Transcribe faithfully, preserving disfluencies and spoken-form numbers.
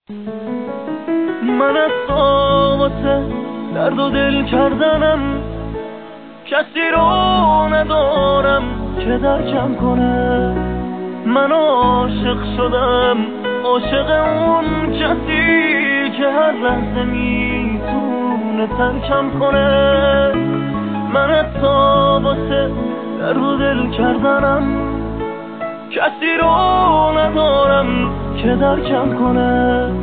من از تو واسه درد و دل کردنم کسی رو ندارم که درکم کنه. من عاشق شدم، عاشق اون کسی که هر لحظه میتونه ترکم کنه. من از تو واسه درد و دل کردنم کسی رو ندارم که درکم کنه.